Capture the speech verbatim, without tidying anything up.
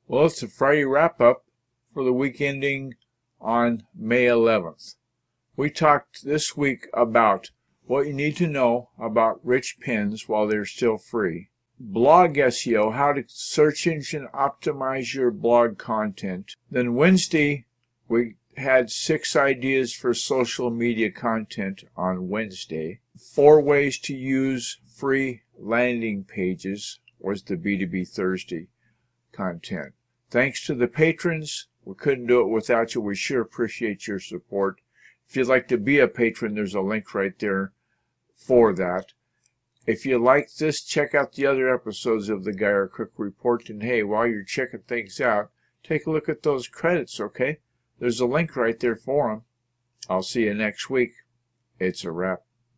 Well, it's a Friday wrap-up for the week ending on May eleventh. We talked this week about what you need to know about rich pins while they're still free. Blog S E O, how to search engine optimize your blog content. Then Wednesday, we had six ideas for social media content on Wednesday. Four ways to use free landing pages was the B two B Thursday content. Thanks to the patrons. We couldn't do it without you. We sure appreciate your support. If you'd like to be a patron, there's a link right there for that. If you like this, check out the other episodes of the Geyer Cook Report. And hey, while you're checking things out, take a look at those credits, okay? There's a link right there for them. I'll see you next week. It's a wrap.